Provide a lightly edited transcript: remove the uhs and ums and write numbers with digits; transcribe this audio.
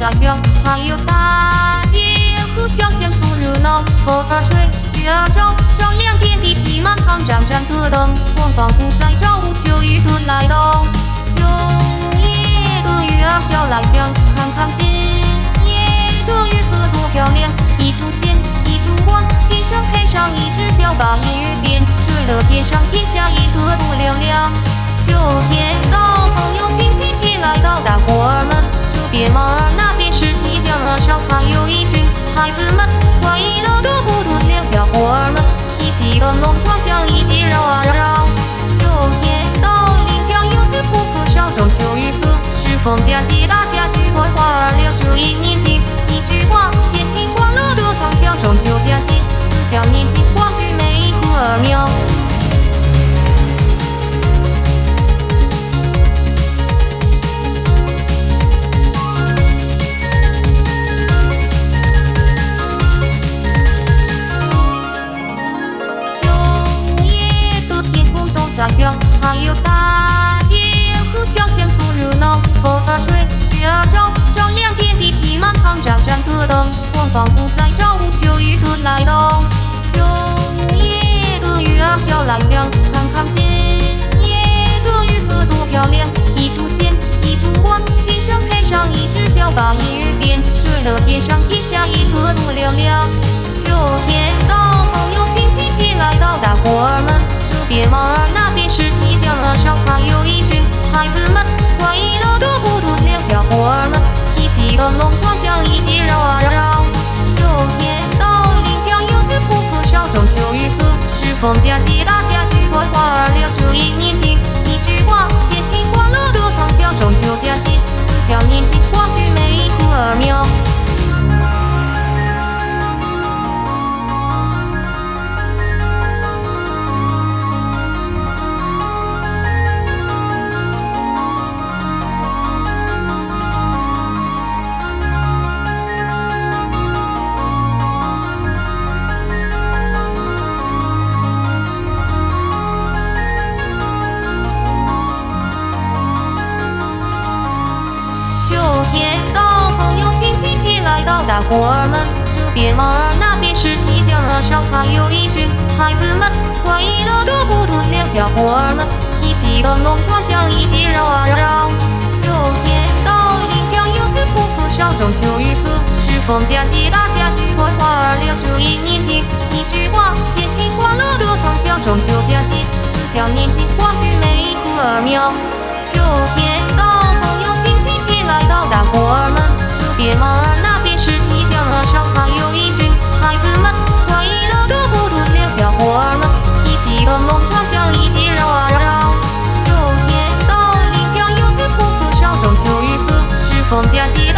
大象，还有大街和小巷多热闹。风儿吹，月儿照，照亮天地，挤满行盏盏的灯。我仿佛在找秋雨的来到。秋夜的月儿飘来香，看看今夜的月色多漂亮。一株线，一株光，线上配上一只小把银鱼鞭，追了天上天下一个多亮亮。秋天到，朋友亲戚齐来到，大伙儿们这边忙儿那边是吉祥儿烧，还有一群孩子们快乐的不得了，小伙儿们一起灯笼撞响，一起绕啊绕。秋天到，林条柚子不可少，中秋月色是逢佳节，大家聚会花儿聊，这一年轻一句话，闲情欢乐的畅想，中秋佳节思想年轻，欢聚美和儿妙。大象，还有大街和小巷多热闹。风儿吹，月儿照，照亮天地，挤满行盏盏的灯。我仿佛在找秋雨的来到。秋夜的月儿飘来香，看看今夜的月色多漂亮。一株线，一株光，线上配上一只小把银鱼鞭，追了天上天下一个多亮亮。秋天到，朋友亲戚齐来到，大伙儿们别忙儿那边是吉祥儿烧，还有一群孩子们快乐的不得了，小伙儿们一起灯笼撞响，一起绕啊绕。秋天到，林条柚子不可少，中秋月色是逢佳节，大家聚会花儿聊，这一年轻一句话，闲情欢乐的畅想，中秋佳节思想年轻，欢聚美和儿妙。大伙儿们这边忙儿那边是吉祥儿烧，还有一群孩子们快乐的不得了，小伙儿们一起灯笼撞响，一起绕啊绕。秋天到，林条柚子不可少，中秋月色是逢佳节，大家聚会花儿聊，这一年轻一句话，闲情欢乐的畅想，中秋佳节思想年轻，欢聚美和儿妙。秋天到，朋友亲戚齐来到，大伙儿们这边忙儿那边是吉祥儿烧，还有一群孩子们快乐的不得了，小伙儿们一起灯笼撞响，一起绕啊绕。秋天到，林条柚子不可少，中秋月色是逢佳节。